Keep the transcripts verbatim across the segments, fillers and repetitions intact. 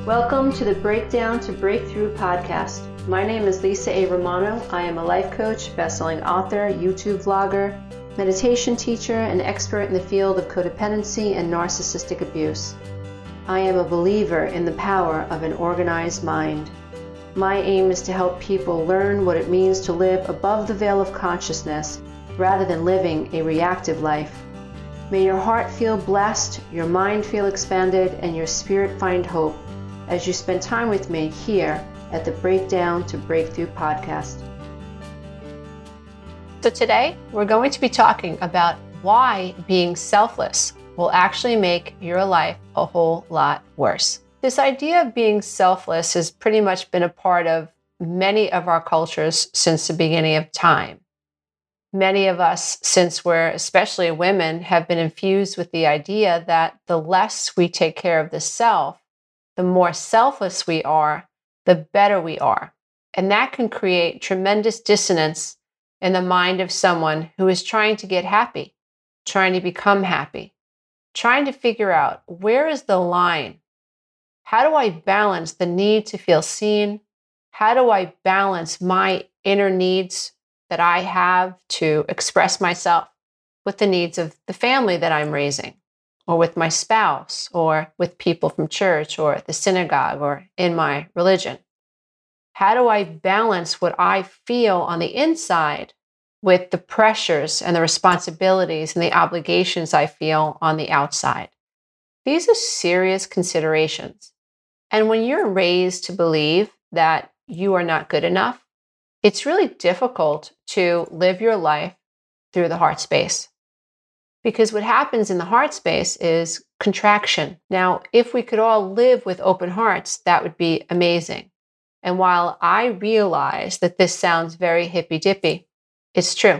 Welcome to the Breakdown to Breakthrough podcast. My name is Lisa A. Romano. I am a life coach, best-selling author, YouTube vlogger, meditation teacher, and expert in the field of codependency and narcissistic abuse. I am a believer in the power of an organized mind. My aim is to help people learn what it means to live above the veil of consciousness rather than living a reactive life. May your heart feel blessed, your mind feel expanded, and your spirit find hope as you spend time with me here at the Breakdown to Breakthrough podcast. So today, we're going to be talking about why being selfless will actually make your life a whole lot worse. This idea of being selfless has pretty much been a part of many of our cultures since the beginning of time. Many of us, since we're especially women, have been infused with the idea that the less we take care of the self, the more selfless we are, the better we are. And that can create tremendous dissonance in the mind of someone who is trying to get happy, trying to become happy, trying to figure out, where is the line? How do I balance the need to feel seen? How do I balance my inner needs that I have to express myself with the needs of the family that I'm raising, or with my spouse, or with people from church, or the synagogue, or in my religion? How do I balance what I feel on the inside with the pressures and the responsibilities and the obligations I feel on the outside? These are serious considerations. And when you're raised to believe that you are not good enough, it's really difficult to live your life through the heart space. Because what happens in the heart space is contraction. Now, if we could all live with open hearts, that would be amazing. And while I realize that this sounds very hippy-dippy, it's true.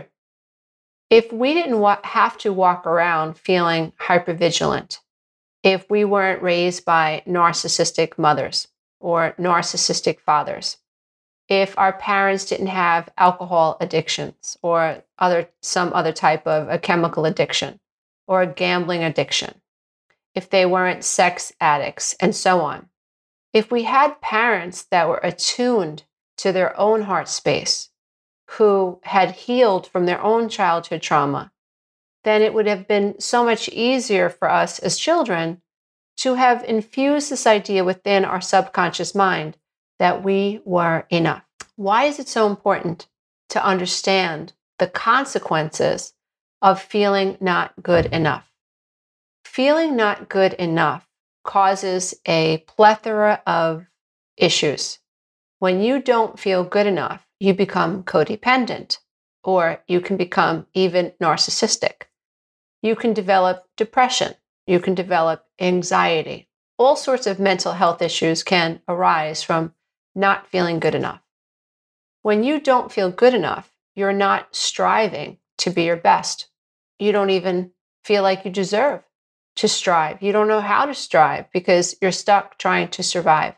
If we didn't wa- have to walk around feeling hypervigilant, if we weren't raised by narcissistic mothers or narcissistic fathers, if our parents didn't have alcohol addictions or other some other type of a chemical addiction or a gambling addiction, if they weren't sex addicts, and so on. If we had parents that were attuned to their own heart space, who had healed from their own childhood trauma, then it would have been so much easier for us as children to have infused this idea within our subconscious mind that we were enough. Why is it so important to understand the consequences of feeling not good enough? Feeling not good enough causes a plethora of issues. When you don't feel good enough, you become codependent, or you can become even narcissistic. You can develop depression. You can develop anxiety. All sorts of mental health issues can arise from not feeling good enough. When you don't feel good enough, you're not striving to be your best. You don't even feel like you deserve to strive. You don't know how to strive because you're stuck trying to survive.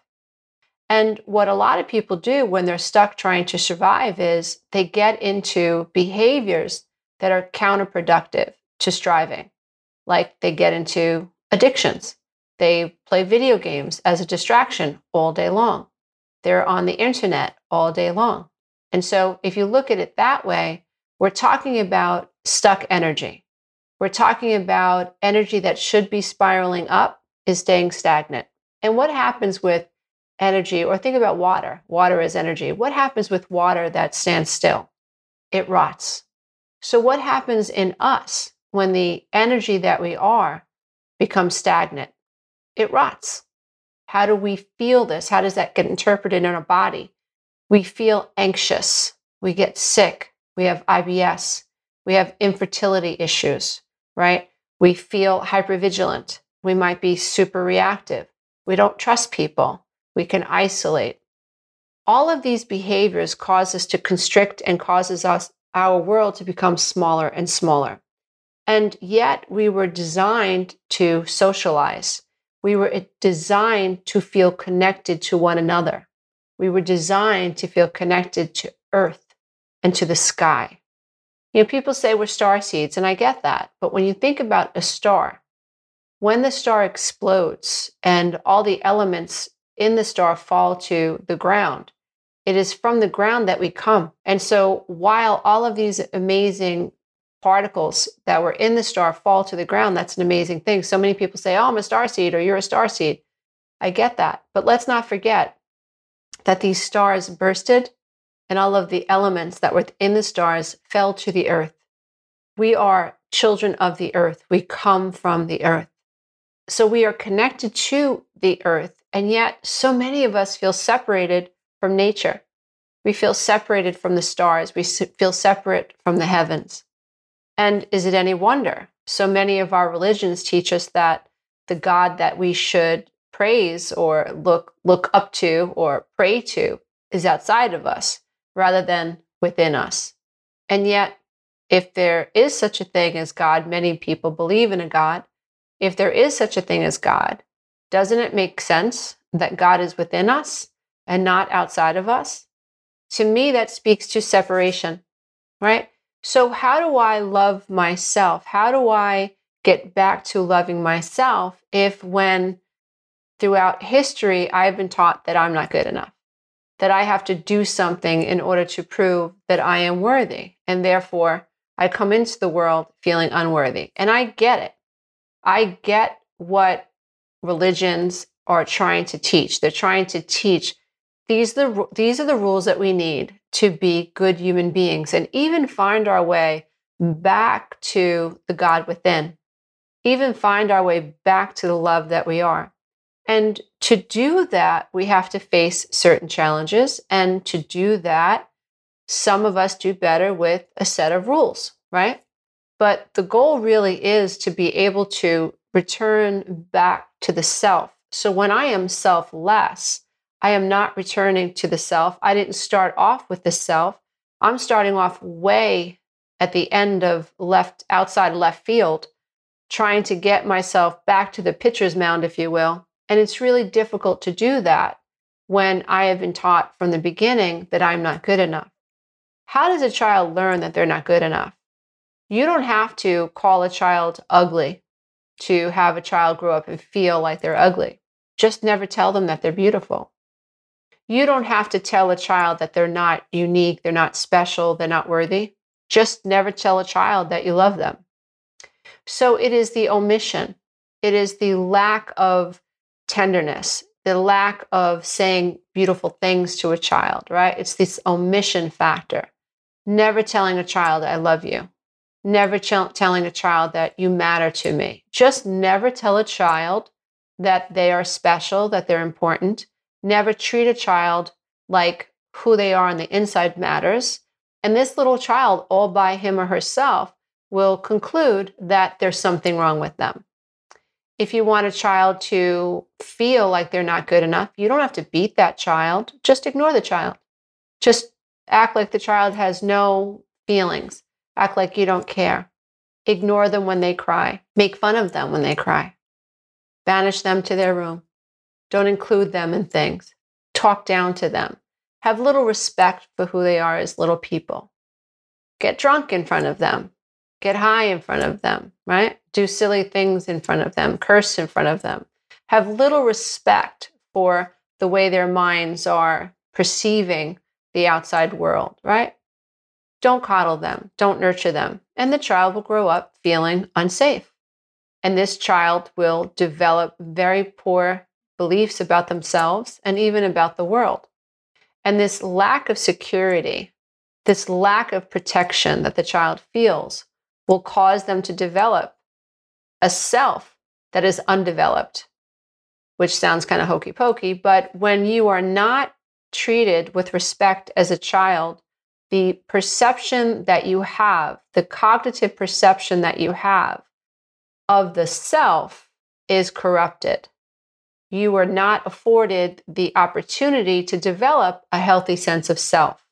And what a lot of people do when they're stuck trying to survive is they get into behaviors that are counterproductive to striving. Like they get into addictions. They play video games as a distraction all day long. They're on the internet all day long. And so if you look at it that way, we're talking about stuck energy. We're talking about energy that should be spiraling up is staying stagnant. And what happens with energy, or think about water. Water is energy. What happens with water that stands still? It rots. So what happens in us when the energy that we are becomes stagnant? It rots. How do we feel this? How does that get interpreted in our body? We feel anxious. We get sick. We have I B S. We have infertility issues, right? We feel hypervigilant. We might be super reactive. We don't trust people. We can isolate. All of these behaviors cause us to constrict and causes us, our world to become smaller and smaller. And yet we were designed to socialize. We were designed to feel connected to one another. We were designed to feel connected to earth and to the sky. You know, people say we're star seeds, and I get that. But when you think about a star, when the star explodes and all the elements in the star fall to the ground. It is from the ground that we come. And so while all of these amazing particles that were in the star fall to the ground, that's an amazing thing. So many people say, oh, I'm a star seed, or you're a star seed. I get that. But let's not forget that these stars bursted and all of the elements that were in the stars fell to the earth. We are children of the earth. We come from the earth. So we are connected to the earth. And yet so many of us feel separated from nature. We feel separated from the stars. We feel separate from the heavens. And is it any wonder? So many of our religions teach us that the God that we should praise or look look up to or pray to is outside of us rather than within us. And yet, if there is such a thing as God, many people believe in a God. If there is such a thing as God, doesn't it make sense that God is within us and not outside of us? To me, that speaks to separation, right? So how do I love myself? How do I get back to loving myself if when throughout history, I've been taught that I'm not good enough, that I have to do something in order to prove that I am worthy. And therefore, I come into the world feeling unworthy. And I get it. I get what religions are trying to teach. They're trying to teach these are the, these are the rules that we need to be good human beings and even find our way back to the God within, even find our way back to the love that we are. And to do that, we have to face certain challenges. And to do that, some of us do better with a set of rules, right? But the goal really is to be able to return back to the self. So when I am selfless, I am not returning to the self. I didn't start off with the self. I'm starting off way at the end of left, outside left field, trying to get myself back to the pitcher's mound, if you will. And it's really difficult to do that when I have been taught from the beginning that I'm not good enough. How does a child learn that they're not good enough? You don't have to call a child ugly to have a child grow up and feel like they're ugly. Just never tell them that they're beautiful. You don't have to tell a child that they're not unique, they're not special, they're not worthy. Just never tell a child that you love them. So it is the omission. It is the lack of tenderness, the lack of saying beautiful things to a child, right? It's this omission factor. Never telling a child, I love you. Never ch- telling a child that you matter to me. Just never tell a child that they are special, that they're important. Never treat a child like who they are on the inside matters. And this little child, all by him or herself, will conclude that there's something wrong with them. If you want a child to feel like they're not good enough, you don't have to beat that child. Just ignore the child. Just act like the child has no feelings. Act like you don't care. Ignore them when they cry. Make fun of them when they cry. Banish them to their room. Don't include them in things. Talk down to them. Have little respect for who they are as little people. Get drunk in front of them. Get high in front of them, right? Do silly things in front of them. Curse in front of them. Have little respect for the way their minds are perceiving the outside world, right? Don't coddle them. Don't nurture them. And the child will grow up feeling unsafe. And this child will develop very poor beliefs about themselves and even about the world. And this lack of security, this lack of protection that the child feels will cause them to develop a self that is undeveloped, which sounds kind of hokey pokey. But when you are not treated with respect as a child, the perception that you have, the cognitive perception that you have of the self is corrupted. You are not afforded the opportunity to develop a healthy sense of self.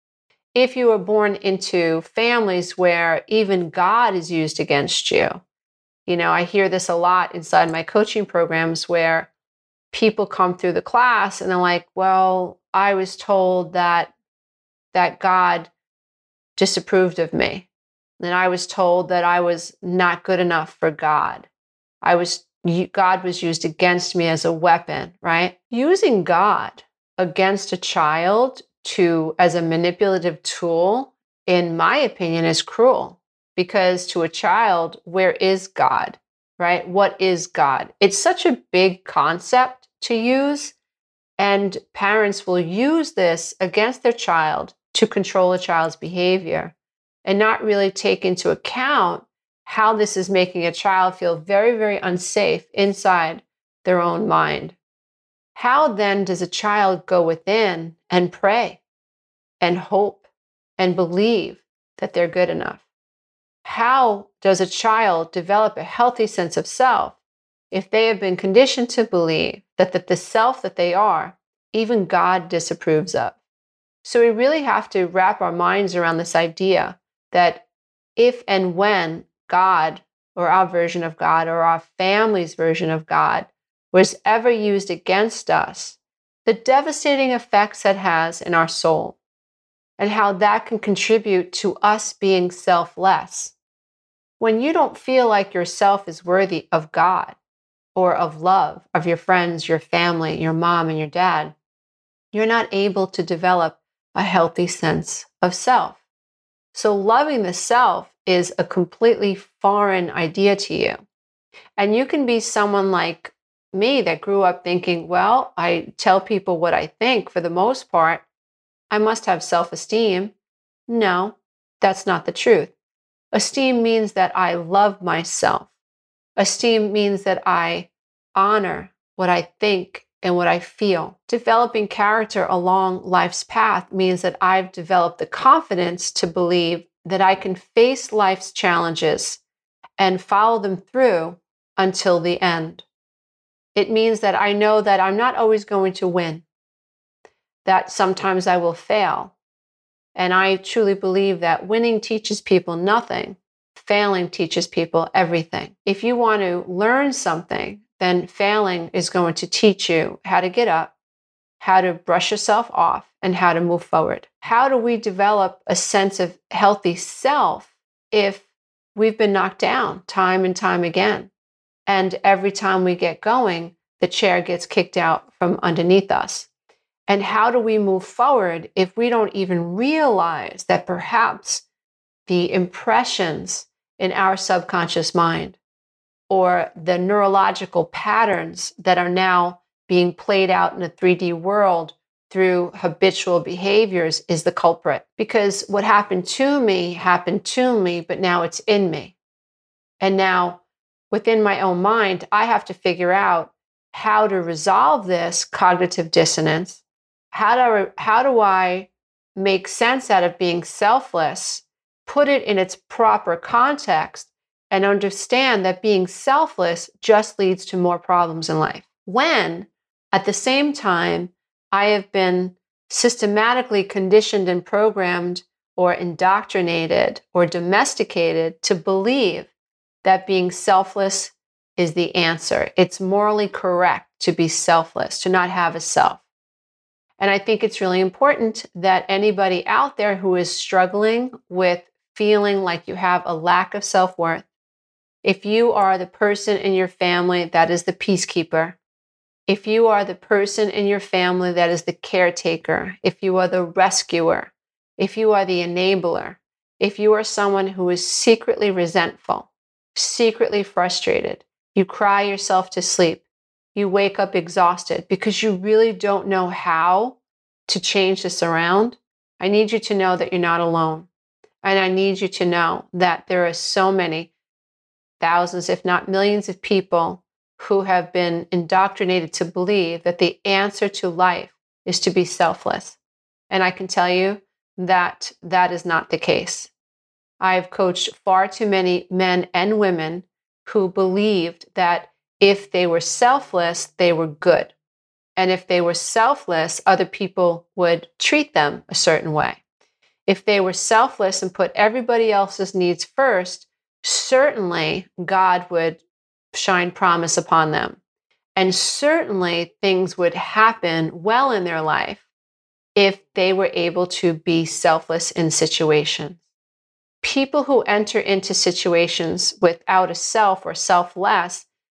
If you are born into families where even God is used against you, you know, I hear this a lot inside my coaching programs where people come through the class and they're like, well, I was told that that God disapproved of me. And I was told that I was not good enough for God. I was God was used against me as a weapon, right? Using God against a child to as a manipulative tool, in my opinion, is cruel. Because to a child, where is God, right? What is God? It's such a big concept to use, and parents will use this against their child to control a child's behavior and not really take into account how this is making a child feel very, very unsafe inside their own mind. How then does a child go within and pray and hope and believe that they're good enough? How does a child develop a healthy sense of self if they have been conditioned to believe that the, the self that they are, even God disapproves of? So we really have to wrap our minds around this idea that if and when God, or our version of God, or our family's version of God, was ever used against us, the devastating effects it has in our soul, and how that can contribute to us being selfless. When you don't feel like yourself is worthy of God or of love, of your friends, your family, your mom and your dad, you're not able to develop a healthy sense of self. So loving the self is a completely foreign idea to you. And you can be someone like me that grew up thinking, well, I tell people what I think for the most part. I must have self-esteem. No, that's not the truth. Esteem means that I love myself. Esteem means that I honor what I think and what I feel. Developing character along life's path means that I've developed the confidence to believe that I can face life's challenges and follow them through until the end. It means that I know that I'm not always going to win, that sometimes I will fail. And I truly believe that winning teaches people nothing. Failing teaches people everything. If you want to learn something, then failing is going to teach you how to get up, how to brush yourself off, and how to move forward. How do we develop a sense of healthy self if we've been knocked down time and time again? And every time we get going, the chair gets kicked out from underneath us. And how do we move forward if we don't even realize that perhaps the impressions in our subconscious mind or the neurological patterns that are now being played out in a three D world through habitual behaviors is the culprit? Because what happened to me happened to me, but now it's in me. And now within my own mind, I have to figure out how to resolve this cognitive dissonance. How do I, how do I make sense out of being selfless, put it in its proper context, and understand that being selfless just leads to more problems in life? When, at the same time, I have been systematically conditioned and programmed or indoctrinated or domesticated to believe that being selfless is the answer. It's morally correct to be selfless, to not have a self. And I think it's really important that anybody out there who is struggling with feeling like you have a lack of self-worth, if you are the person in your family that is the peacekeeper, if you are the person in your family that is the caretaker, if you are the rescuer, if you are the enabler, if you are someone who is secretly resentful, secretly frustrated, you cry yourself to sleep, you wake up exhausted because you really don't know how to change this around, I need you to know that you're not alone. And I need you to know that there are so many thousands, if not millions of people who have been indoctrinated to believe that the answer to life is to be selfless. And I can tell you that that is not the case. I've coached far too many men and women who believed that if they were selfless, they were good. And if they were selfless, other people would treat them a certain way. If they were selfless and put everybody else's needs first, certainly God would shine promise upon them. And certainly things would happen well in their life if they were able to be selfless in situations. People who enter into situations without a self or selfless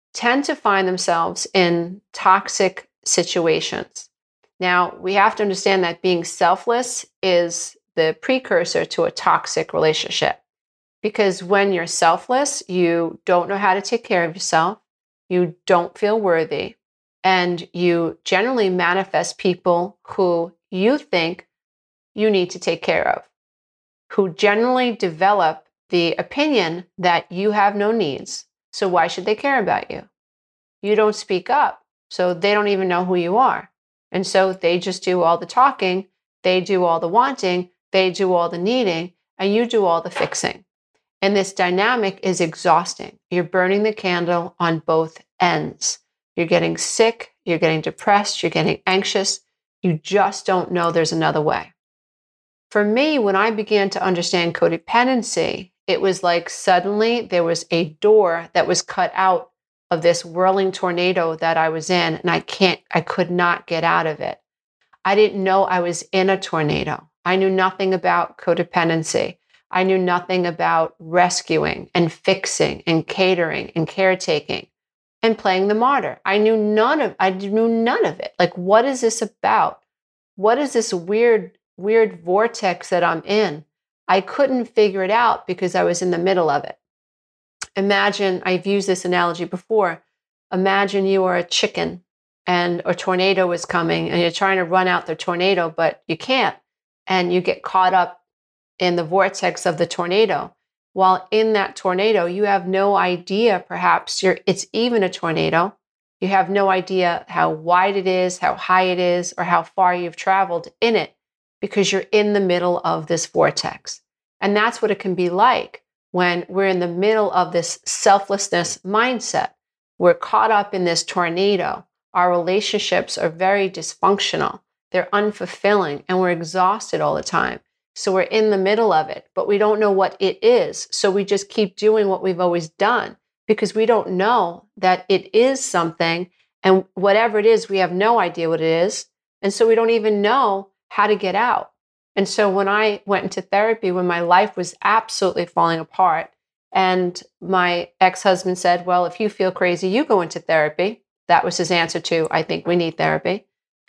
tend to find themselves in toxic situations. Now, we have to understand that being selfless is the precursor to a toxic relationship. Because when you're selfless, you don't know how to take care of yourself, you don't feel worthy, and you generally manifest people who you think you need to take care of, who generally develop the opinion that you have no needs. So why should they care about you? You don't speak up, so they don't even know who you are. And so they just do all the talking, they do all the wanting, they do all the needing, and you do all the fixing. And this dynamic is exhausting. You're burning the candle on both ends. You're getting sick, you're getting depressed, you're getting anxious. You just don't know there's another way. For me, when I began to understand codependency, it was like suddenly there was a door that was cut out of this whirling tornado that I was in, and I can't, I could not get out of it. I didn't know I was in a tornado. I knew nothing about codependency. I knew nothing about rescuing and fixing and catering and caretaking and playing the martyr. I knew none of, I knew none of it. Like, what is this about? What is this weird, weird vortex that I'm in? I couldn't figure it out because I was in the middle of it. Imagine, I've used this analogy before. Imagine you are a chicken and a tornado is coming and you're trying to run out the tornado, but you can't. And you get caught up in the vortex of the tornado. While in that tornado, you have no idea, perhaps you're, it's even a tornado. You have no idea how wide it is, how high it is, or how far you've traveled in it because you're in the middle of this vortex. And that's what it can be like when we're in the middle of this selflessness mindset. We're caught up in this tornado. Our relationships are very dysfunctional. They're unfulfilling, and we're exhausted all the time. So we're in the middle of it, but we don't know what it is. So we just keep doing what we've always done because we don't know that it is something. And whatever it is, we have no idea what it is. And so we don't even know how to get out. And so when I went into therapy, when my life was absolutely falling apart, and my ex-husband said, well, if you feel crazy, you go into therapy. That was his answer to, I think we need therapy.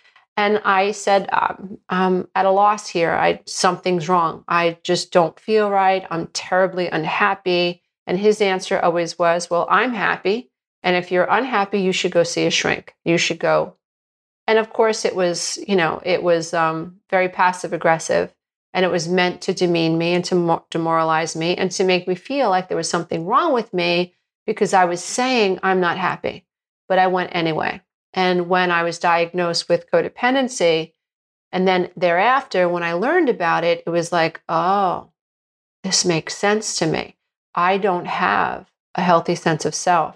And I said, um, I'm at a loss here. I, something's wrong. I just don't feel right. I'm terribly unhappy. And his answer always was, well, I'm happy. And if you're unhappy, you should go see a shrink. You should go. And of course, it was, you know, it was um, very passive aggressive. And it was meant to demean me and to demoralize me and to make me feel like there was something wrong with me because I was saying I'm not happy. But I went anyway. And when I was diagnosed with codependency, and then thereafter, when I learned about it, it was like, oh, this makes sense to me. I don't have a healthy sense of self.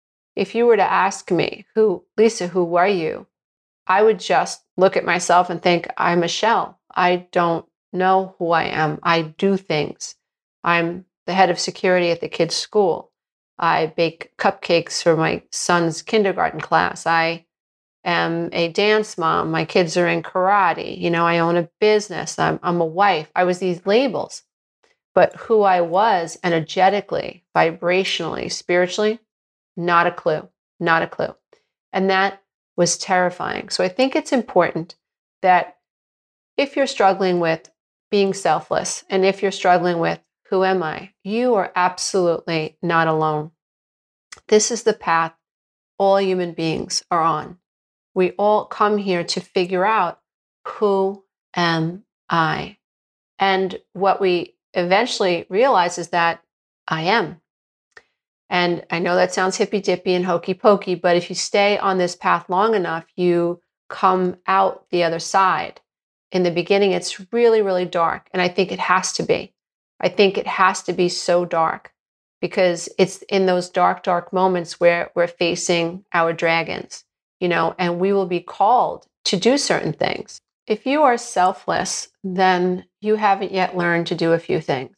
If you were to ask me, who, Lisa, who are you? I would just look at myself and think, I'm a shell. I don't know who I am. I do things. I'm the head of security at the kids' school. I bake cupcakes for my son's kindergarten class. I am a dance mom. My kids are in karate. You know, I own a business. I'm, I'm a wife. I was these labels. But who I was energetically, vibrationally, spiritually, not a clue, not a clue. And that was terrifying. So I think it's important that if you're struggling with being selfless and if you're struggling with who am I, you are absolutely not alone. This is the path all human beings are on. We all come here to figure out who am I? And what we eventually realize is that I am. And I know that sounds hippy-dippy and hokey-pokey, but if you stay on this path long enough, you come out the other side. In the beginning, it's really, really dark. And I think it has to be. I think it has to be so dark because it's in those dark, dark moments where we're facing our dragons, you know, and we will be called to do certain things. If you are selfless, then you haven't yet learned to do a few things.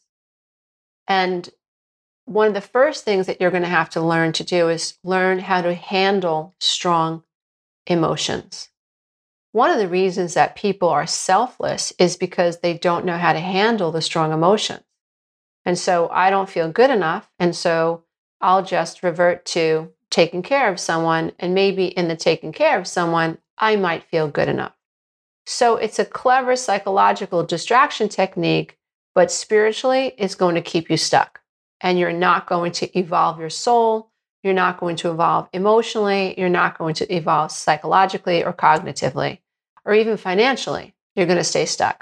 And one of the first things that you're going to have to learn to do is learn how to handle strong emotions. One of the reasons that people are selfless is because they don't know how to handle the strong emotions. And so I don't feel good enough. And so I'll just revert to taking care of someone, and maybe in the taking care of someone, I might feel good enough. So it's a clever psychological distraction technique, but spiritually, it's going to keep you stuck. And you're not going to evolve your soul. You're not going to evolve emotionally. You're not going to evolve psychologically or cognitively, or even financially. You're going to stay stuck.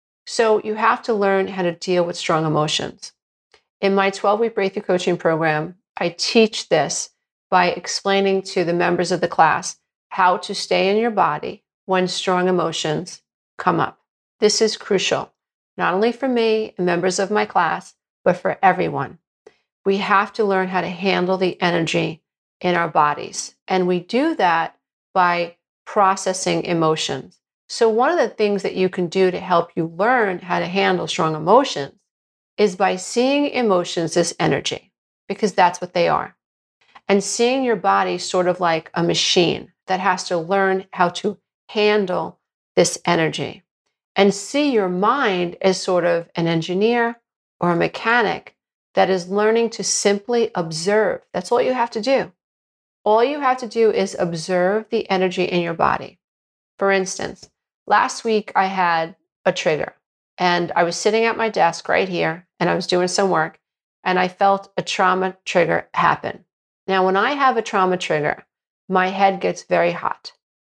So you have to learn how to deal with strong emotions. In my twelve-week breakthrough coaching program, I teach this by explaining to the members of the class how to stay in your body when strong emotions come up. This is crucial, not only for me and members of my class, but for everyone. We have to learn how to handle the energy in our bodies. And we do that by processing emotions. So one of the things that you can do to help you learn how to handle strong emotions is by seeing emotions as energy, because that's what they are. And seeing your body sort of like a machine that has to learn how to handle this energy. And see your mind as sort of an engineer or a mechanic that is learning to simply observe. That's all you have to do. All you have to do is observe the energy in your body. For instance, last week I had a trigger and I was sitting at my desk right here and I was doing some work and I felt a trauma trigger happen. Now, when I have a trauma trigger, my head gets very hot.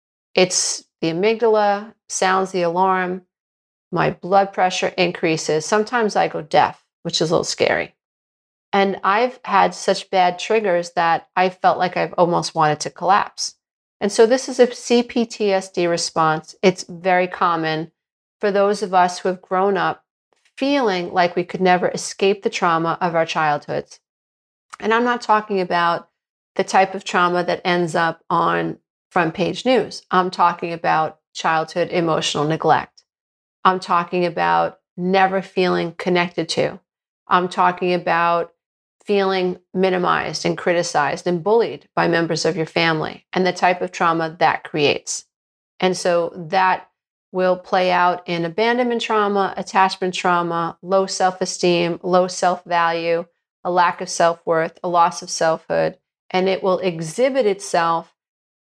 It's the amygdala, sounds the alarm, my blood pressure increases. Sometimes I go deaf, which is a little scary. And I've had such bad triggers that I felt like I've almost wanted to collapse. And so this is a C P T S D response. It's very common for those of us who have grown up feeling like we could never escape the trauma of our childhoods. And I'm not talking about the type of trauma that ends up on front page news. I'm talking about childhood emotional neglect. I'm talking about never feeling connected to. I'm talking about feeling minimized and criticized and bullied by members of your family and the type of trauma that creates. And so that will play out in abandonment trauma, attachment trauma, low self-esteem, low self-value, a lack of self-worth, a loss of selfhood, and it will exhibit itself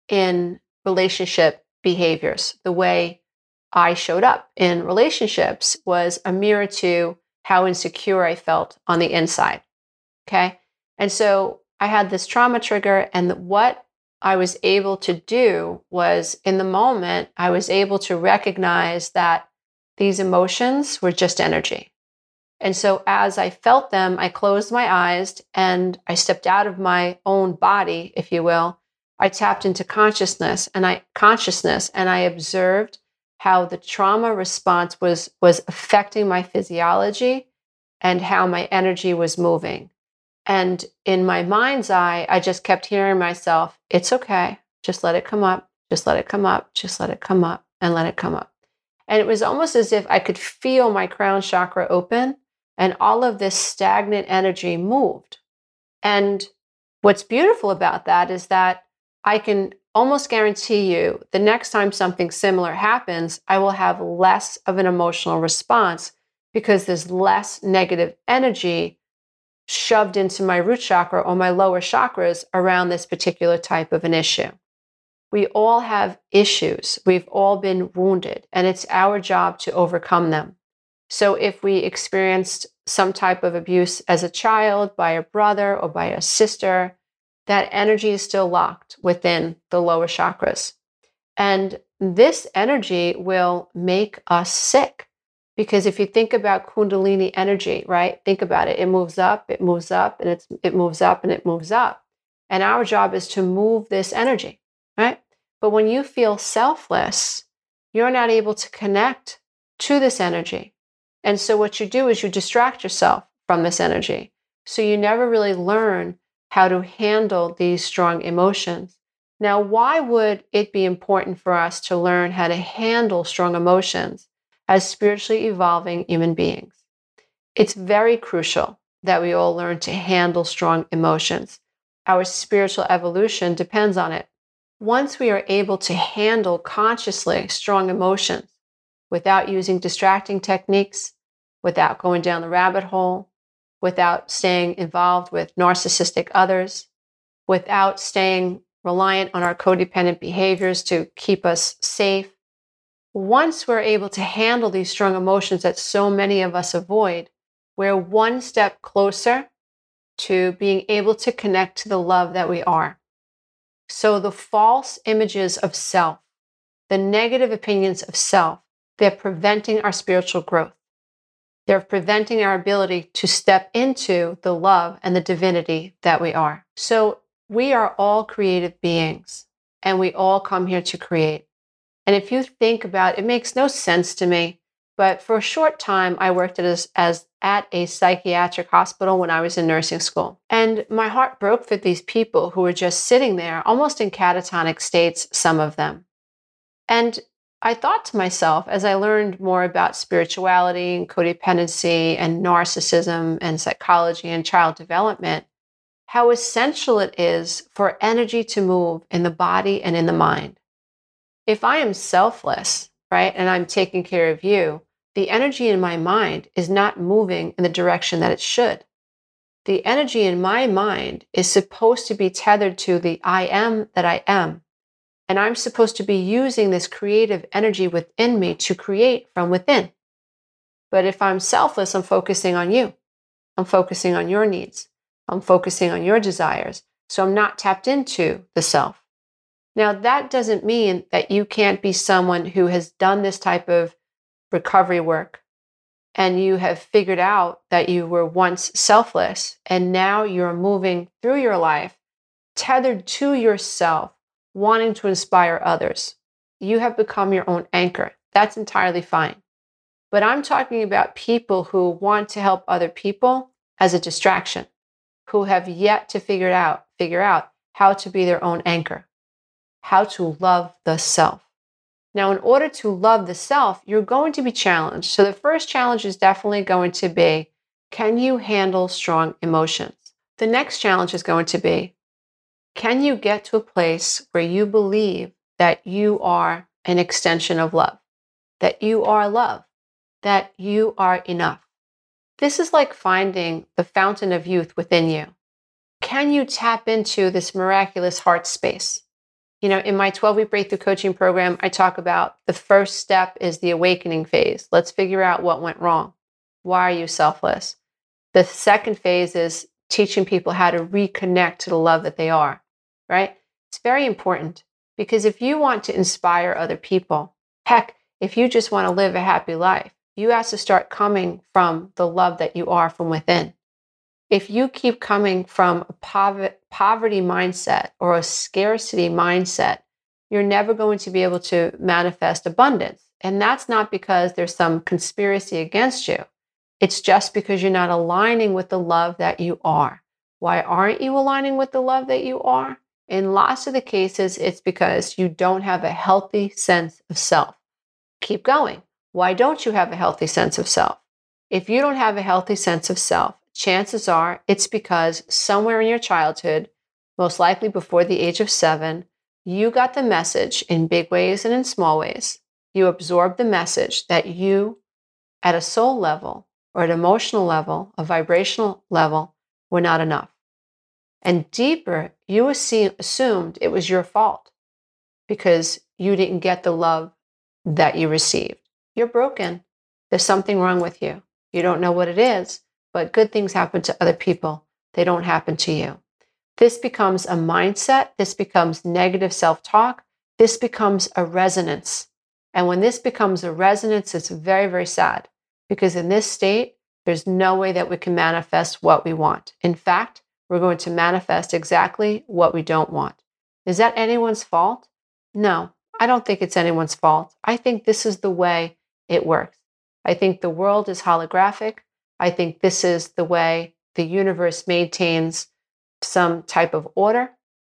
in relationship behaviors. The way I showed up in relationships was a mirror to how insecure I felt on the inside. Okay. And so I had this trauma trigger, and what I was able to do was in the moment, I was able to recognize that these emotions were just energy. And so as I felt them, I closed my eyes and I stepped out of my own body, if you will. I tapped into consciousness and I consciousness and I observed how the trauma response was, was affecting my physiology and how my energy was moving. And in my mind's eye, I just kept hearing myself, it's okay. Just let it come up. Just let it come up. Just let it come up and let it come up. And it was almost as if I could feel my crown chakra open and all of this stagnant energy moved. And what's beautiful about that is that I can almost guarantee you the next time something similar happens, I will have less of an emotional response because there's less negative energy shoved into my root chakra or my lower chakras around this particular type of an issue. We all have issues. We've all been wounded, and it's our job to overcome them. So if we experienced some type of abuse as a child by a brother or by a sister, that energy is still locked within the lower chakras. And this energy will make us sick. Because if you think about Kundalini energy, right? Think about it. It moves up, it moves up, and it's, it moves up and it moves up. And our job is to move this energy, right? But when you feel selfless, you're not able to connect to this energy. And so what you do is you distract yourself from this energy. So you never really learn how to handle these strong emotions. Now, why would it be important for us to learn how to handle strong emotions as spiritually evolving human beings? It's very crucial that we all learn to handle strong emotions. Our spiritual evolution depends on it. Once we are able to handle consciously strong emotions without using distracting techniques, without going down the rabbit hole, without staying involved with narcissistic others, without staying reliant on our codependent behaviors to keep us safe. Once we're able to handle these strong emotions that so many of us avoid, we're one step closer to being able to connect to the love that we are. So the false images of self, the negative opinions of self, they're preventing our spiritual growth. They're preventing our ability to step into the love and the divinity that we are. So we are all creative beings, and we all come here to create. And if you think about it, it makes no sense to me, but for a short time, I worked as, as at a psychiatric hospital when I was in nursing school. And my heart broke for these people who were just sitting there, almost in catatonic states, some of them. And I thought to myself, as I learned more about spirituality and codependency and narcissism and psychology and child development, how essential it is for energy to move in the body and in the mind. If I am selfless, right, and I'm taking care of you, the energy in my mind is not moving in the direction that it should. The energy in my mind is supposed to be tethered to the I am that I am. And I'm supposed to be using this creative energy within me to create from within. But if I'm selfless, I'm focusing on you. I'm focusing on your needs. I'm focusing on your desires. So I'm not tapped into the self. Now, that doesn't mean that you can't be someone who has done this type of recovery work and you have figured out that you were once selfless and now you're moving through your life tethered to yourself, wanting to inspire others. You have become your own anchor. That's entirely fine. But I'm talking about people who want to help other people as a distraction, who have yet to figure it out, figure out how to be their own anchor, how to love the self. Now, in order to love the self, you're going to be challenged. So the first challenge is definitely going to be, can you handle strong emotions? The next challenge is going to be, can you get to a place where you believe that you are an extension of love, that you are love, that you are enough? This is like finding the fountain of youth within you. Can you tap into this miraculous heart space? You know, in my twelve-week breakthrough coaching program, I talk about the first step is the awakening phase. Let's figure out what went wrong. Why are you selfless? The second phase is teaching people how to reconnect to the love that they are, right? It's very important because if you want to inspire other people, heck, if you just want to live a happy life, you have to start coming from the love that you are from within. If you keep coming from a poverty, poverty mindset or a scarcity mindset, you're never going to be able to manifest abundance. And that's not because there's some conspiracy against you. It's just because you're not aligning with the love that you are. Why aren't you aligning with the love that you are? In lots of the cases, it's because you don't have a healthy sense of self. Keep going. Why don't you have a healthy sense of self? If you don't have a healthy sense of self, chances are it's because somewhere in your childhood, most likely before the age of seven, you got the message in big ways and in small ways. You absorbed the message that you, at a soul level or at an emotional level, a vibrational level, were not enough. And deeper, you assumed it was your fault because you didn't get the love that you received. You're broken. There's something wrong with you. You don't know what it is. But good things happen to other people. They don't happen to you. This becomes a mindset. This becomes negative self-talk. This becomes a resonance. And when this becomes a resonance, it's very, very sad because in this state, there's no way that we can manifest what we want. In fact, we're going to manifest exactly what we don't want. Is that anyone's fault? No, I don't think it's anyone's fault. I think this is the way it works. I think the world is holographic. I think this is the way the universe maintains some type of order.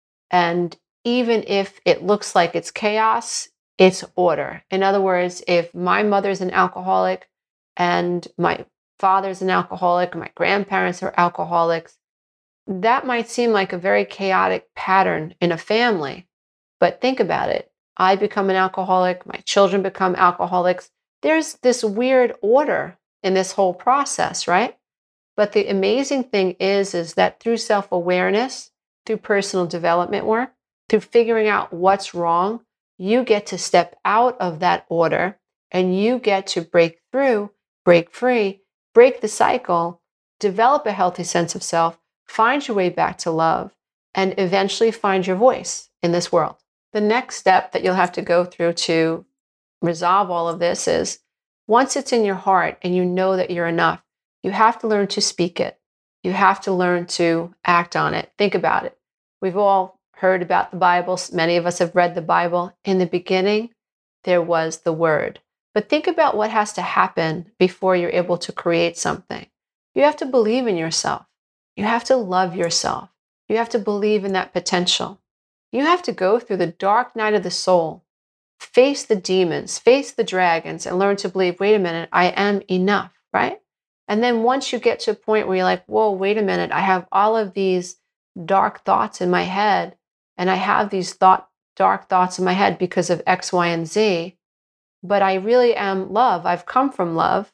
And even if it looks like it's chaos, it's order. In other words, if my mother's an alcoholic and my father's an alcoholic, my grandparents are alcoholics, that might seem like a very chaotic pattern in a family. But think about it. I become an alcoholic, my children become alcoholics. There's this weird order in this whole process, right? But the amazing thing is, is that through self-awareness through personal development work, through figuring out what's wrong, you get to step out of that order and you get to break through, break free, break the cycle, develop a healthy sense of self, find your way back to love, and eventually find your voice in this world. The next step that you'll have to go through to resolve all of this is once it's in your heart and you know that you're enough, you have to learn to speak it. You have to learn to act on it. Think about it. We've all heard about the Bible. Many of us have read the Bible. In the beginning, there was the Word. But think about what has to happen before you're able to create something. You have to believe in yourself. You have to love yourself. You have to believe in that potential. You have to go through the dark night of the soul, face the demons, face the dragons, and learn to believe, wait a minute, I am enough, right? And then once you get to a point where you're like, whoa, wait a minute, I have all of these dark thoughts in my head, and I have these thought, dark thoughts in my head because of X, Y, and Z, but I really am love. I've come from love.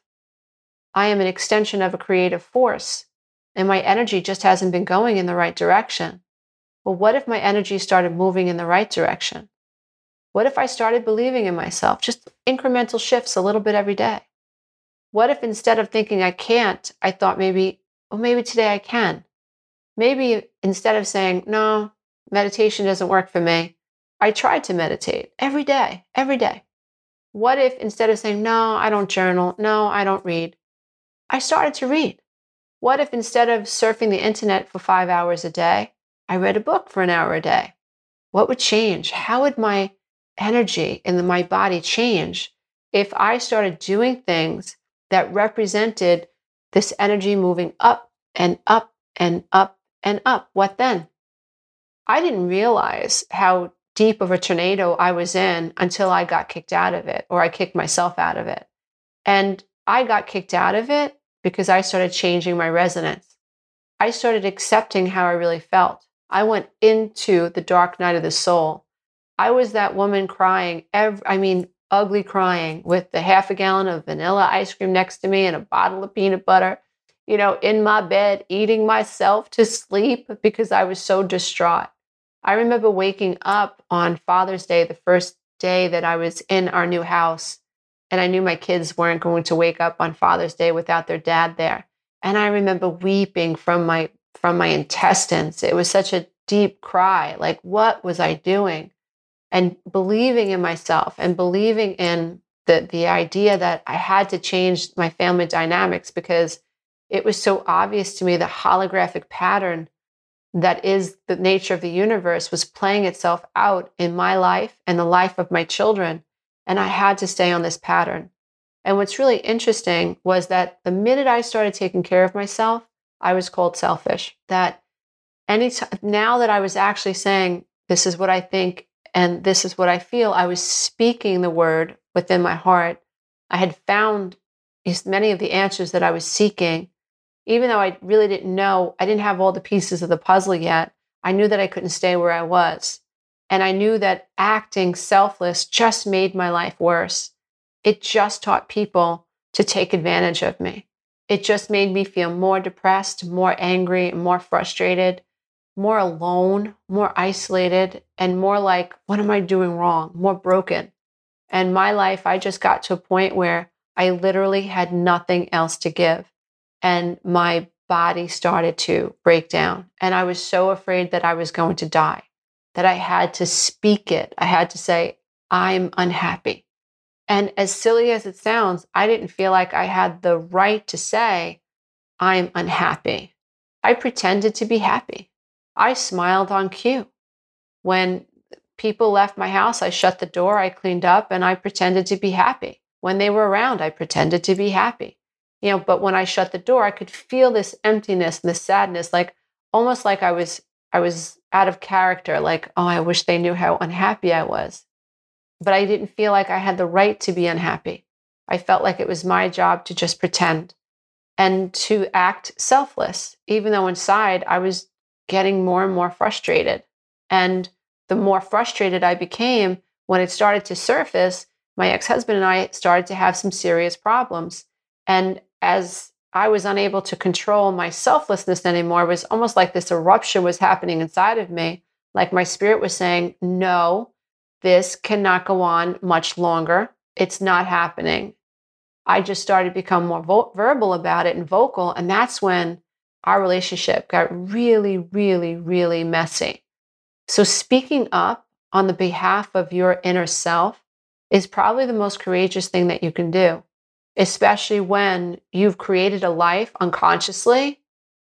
I am an extension of a creative force, and my energy just hasn't been going in the right direction. Well, what if my energy started moving in the right direction? What if I started believing in myself? Just incremental shifts a little bit every day. What if instead of thinking I can't, I thought maybe, oh, maybe today I can. Maybe instead of saying, no, meditation doesn't work for me, I tried to meditate every day, every day. What if instead of saying, no, I don't journal, no, I don't read, I started to read? What if instead of surfing the internet for five hours a day, I read a book for an hour a day? What would change? How would my energy in my body change if I started doing things that represented this energy moving up and up and up and up? What then? I didn't realize how deep of a tornado I was in until I got kicked out of it, or I kicked myself out of it. And I got kicked out of it because I started changing my resonance. I started accepting how I really felt. I went into the dark night of the soul. I was that woman crying, every, I mean, ugly crying, with the half a gallon of vanilla ice cream next to me and a bottle of peanut butter, you know, in my bed, eating myself to sleep because I was so distraught. I remember waking up on Father's Day, the first day that I was in our new house, and I knew my kids weren't going to wake up on Father's Day without their dad there. And I remember weeping from my from my intestines. It was such a deep cry, like, what was I doing? And believing in myself and believing in the, the idea that I had to change my family dynamics, because it was so obvious to me the holographic pattern that is the nature of the universe was playing itself out in my life and the life of my children. And I had to stay on this pattern. And what's really interesting was that the minute I started taking care of myself, I was called selfish. That any t- now that I was actually saying, this is what I think and this is what I feel, I was speaking the word within my heart. I had found many of the answers that I was seeking. Even though I really didn't know, I didn't have all the pieces of the puzzle yet, I knew that I couldn't stay where I was. And I knew that acting selfless just made my life worse. It just taught people to take advantage of me. It just made me feel more depressed, more angry, more frustrated, more alone, more isolated, and more like, what am I doing wrong? More broken. And my life, I just got to a point where I literally had nothing else to give. And my body started to break down. And I was so afraid that I was going to die, that I had to speak it. I had to say, I'm unhappy. And as silly as it sounds, I didn't feel like I had the right to say, I'm unhappy. I pretended to be happy. I smiled on cue. When people left my house, I shut the door, I cleaned up, and I pretended to be happy. When they were around, I pretended to be happy. You know, but when I shut the door, I could feel this emptiness and this sadness, like almost like I was I was out of character, like, oh, I wish they knew how unhappy I was. But I didn't feel like I had the right to be unhappy. I felt like it was my job to just pretend and to act selfless, even though inside I was getting more and more frustrated. And the more frustrated I became, when it started to surface, my ex-husband and I started to have some serious problems. And as I was unable to control my selflessness anymore. It was almost like this eruption was happening inside of me. Like my spirit was saying, no, this cannot go on much longer. It's not happening. I just started to become more vo- verbal about it and vocal. And that's when our relationship got really, really, really messy. So speaking up on the behalf of your inner self is probably the most courageous thing that you can do, especially when you've created a life unconsciously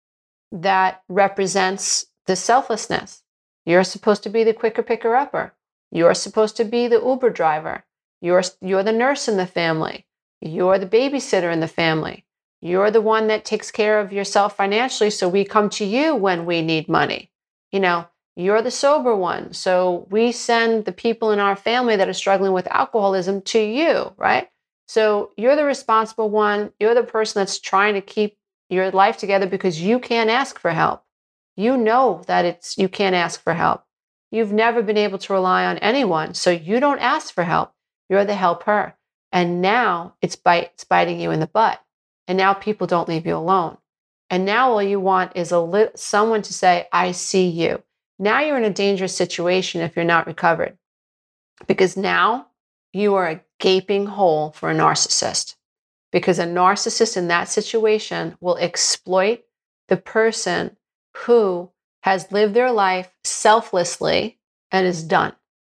that represents the selflessness. You're supposed to be the quicker picker upper. You're supposed to be the Uber driver. You're, you're the nurse in the family. You're the babysitter in the family. You're the one that takes care of yourself financially, so we come to you when we need money. You know, you're the sober one, so we send the people in our family that are struggling with alcoholism to you, right? So you're the responsible one. You're the person that's trying to keep your life together because you can't ask for help. You know that it's you can't ask for help. You've never been able to rely on anyone, so you don't ask for help. You're the helper. And now it's, bite, it's biting you in the butt. And now people don't leave you alone. And now all you want is a li- someone to say, I see you. Now you're in a dangerous situation if you're not recovered. Because now you are a gaping hole for a narcissist. Because a narcissist in that situation will exploit the person who has lived their life selflessly and is done.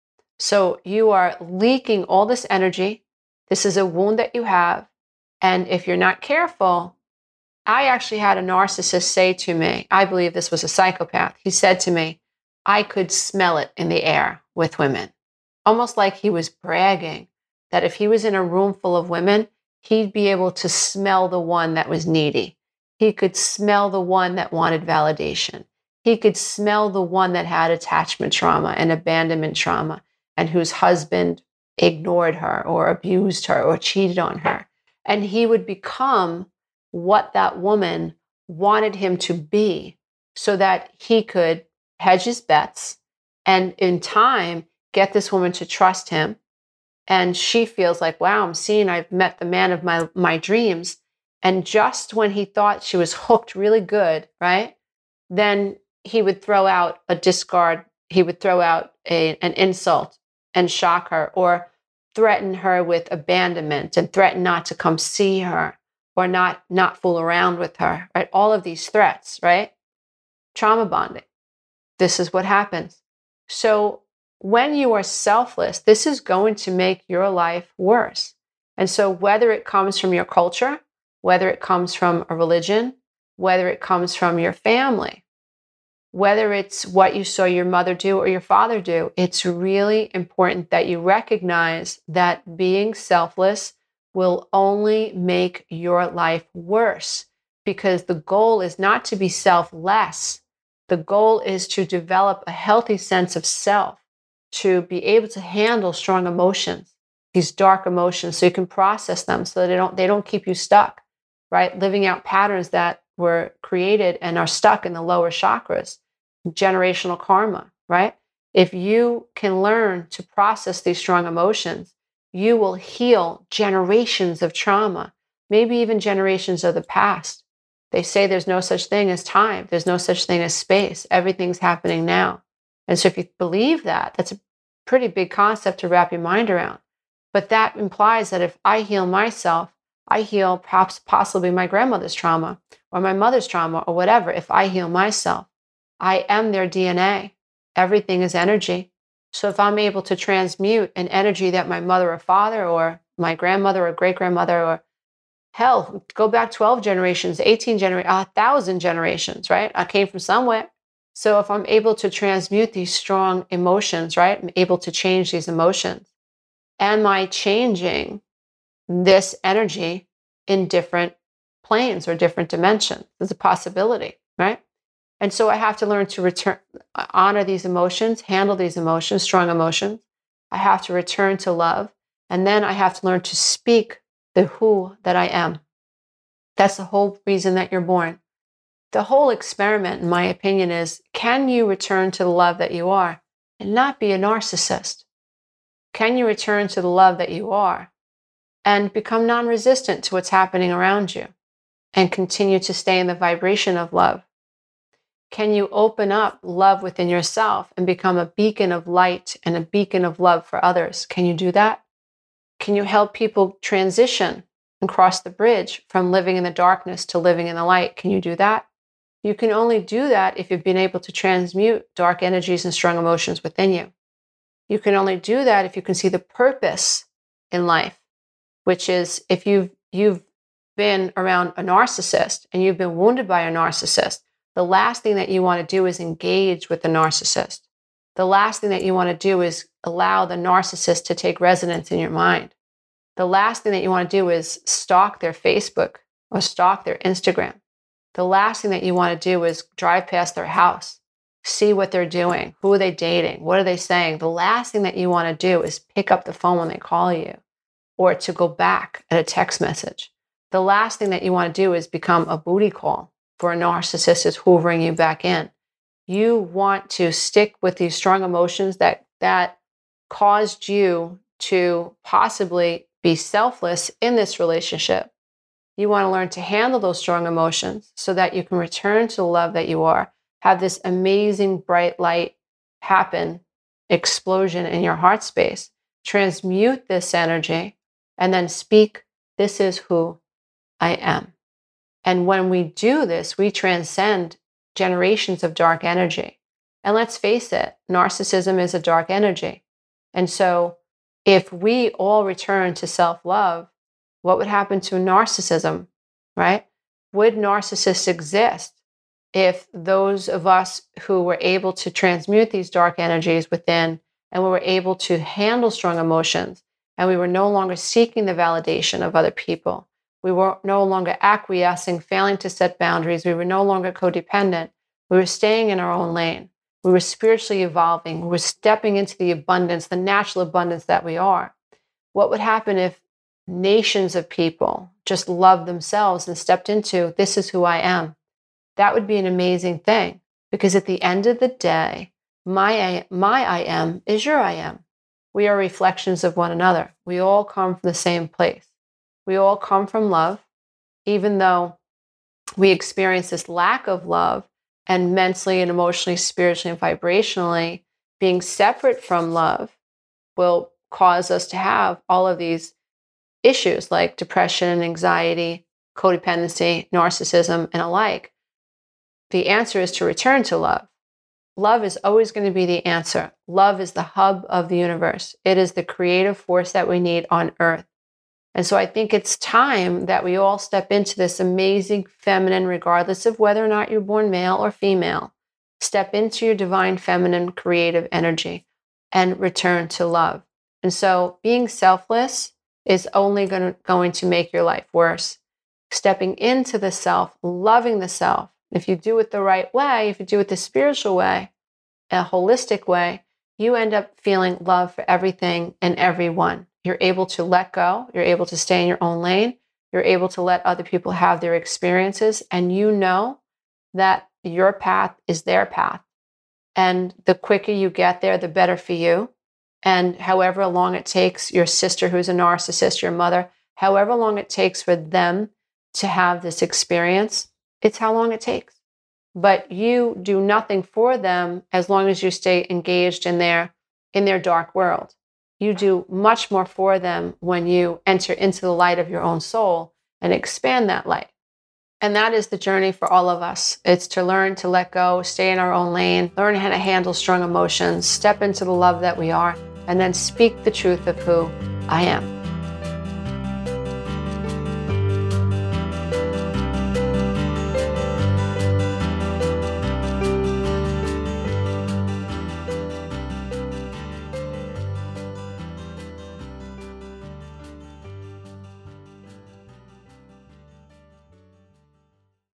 So you are leaking all this energy. This is a wound that you have. And if you're not careful, I actually had a narcissist say to me, I believe this was a psychopath. He said to me, I could smell it in the air with women. Almost like he was bragging that if he was in a room full of women, he'd be able to smell the one that was needy. He could smell the one that wanted validation. He could smell the one that had attachment trauma and abandonment trauma and whose husband ignored her or abused her or cheated on her. And he would become what that woman wanted him to be so that he could hedge his bets and in time get this woman to trust him. And she feels like, wow, I'm seeing I've met the man of my, my dreams. And just when he thought she was hooked really good, right? Then he would throw out a discard. He would throw out a, an insult and shock her or threaten her with abandonment and threaten not to come see her or not, not fool around with her, right? All of these threats, right? Trauma bonding. This is what happens. So when you are selfless, this is going to make your life worse. And so whether it comes from your culture, whether it comes from a religion, whether it comes from your family, whether it's what you saw your mother do or your father do, it's really important that you recognize that being selfless will only make your life worse because the goal is not to be selfless. The goal is to develop a healthy sense of self, to be able to handle strong emotions, these dark emotions, so you can process them so that they don't, they don't keep you stuck, right? Living out patterns that were created and are stuck in the lower chakras, generational karma, right? If you can learn to process these strong emotions, you will heal generations of trauma, maybe even generations of the past. They say there's no such thing as time. There's no such thing as space. Everything's happening now. And so if you believe that, that's a pretty big concept to wrap your mind around. But that implies that if I heal myself, I heal perhaps possibly my grandmother's trauma or my mother's trauma or whatever. If I heal myself, I am their D N A. Everything is energy. So if I'm able to transmute an energy that my mother or father or my grandmother or great-grandmother or hell, go back twelve generations, eighteen generations, a thousand generations, right? I came from somewhere. So if I'm able to transmute these strong emotions, right? I'm able to change these emotions. Am I changing this energy in different planes or different dimensions? There's a possibility, right? And so I have to learn to return, honor these emotions, handle these emotions, strong emotions. I have to return to love. And then I have to learn to speak the who that I am. That's the whole reason that you're born. The whole experiment, in my opinion, is can you return to the love that you are and not be a narcissist? Can you return to the love that you are and become non-resistant to what's happening around you? and continue to stay in the vibration of love? Can you open up love within yourself and become a beacon of light and a beacon of love for others? Can you do that? Can you help people transition and cross the bridge from living in the darkness to living in the light? Can you do that? You can only do that if you've been able to transmute dark energies and strong emotions within you. You can only do that if you can see the purpose in life, which is if you've, you've been around a narcissist and you've been wounded by a narcissist, the last thing that you want to do is engage with the narcissist. The last thing that you want to do is allow the narcissist to take residence in your mind. The last thing that you want to do is stalk their Facebook or stalk their Instagram. The last thing that you want to do is drive past their house, see what they're doing, who are they dating, what are they saying. The last thing that you want to do is pick up the phone when they call you or to go back at a text message. The last thing that you want to do is become a booty call for a narcissist is hoovering you back in. You want to stick with these strong emotions that that caused you to possibly be selfless in this relationship. You want to learn to handle those strong emotions so that you can return to the love that you are, have this amazing bright light happen, explosion in your heart space, transmute this energy, and then speak, "This is who I am." And when we do this, we transcend generations of dark energy. And let's face it, narcissism is a dark energy. And so if we all return to self-love, what would happen to narcissism, right? Would narcissists exist if those of us who were able to transmute these dark energies within and we were able to handle strong emotions and we were no longer seeking the validation of other people? We were no longer acquiescing, failing to set boundaries. We were no longer codependent. We were staying in our own lane. We were spiritually evolving. We were stepping into the abundance, the natural abundance that we are. What would happen if nations of people just loved themselves and stepped into, "This is who I am"? That would be an amazing thing, because at the end of the day, my, my I am is your I am. We are reflections of one another. We all come from the same place. We all come from love, even though we experience this lack of love and mentally and emotionally, spiritually and vibrationally being separate from love will cause us to have all of these issues like depression, anxiety, codependency, narcissism, and alike. The answer is to return to love. Love is always going to be the answer. Love is the hub of the universe. It is the creative force that we need on earth. And so I think it's time that we all step into this amazing feminine, regardless of whether or not you're born male or female. Step into your divine feminine creative energy and return to love. And so being selfless is only going to, going to make your life worse. Stepping into the self, loving the self. If you do it the right way, if you do it the spiritual way, a holistic way, you end up feeling love for everything and everyone. You're able to let go. You're able to stay in your own lane. You're able to let other people have their experiences. And you know that your path is their path. And the quicker you get there, the better for you. And however long it takes your sister who's a narcissist, your mother, however long it takes for them to have this experience, it's how long it takes. But you do nothing for them as long as you stay engaged in their, in their dark world. You do much more for them when you enter into the light of your own soul and expand that light. And that is the journey for all of us. It's to learn to let go, stay in our own lane, learn how to handle strong emotions, step into the love that we are, and then speak the truth of who I am.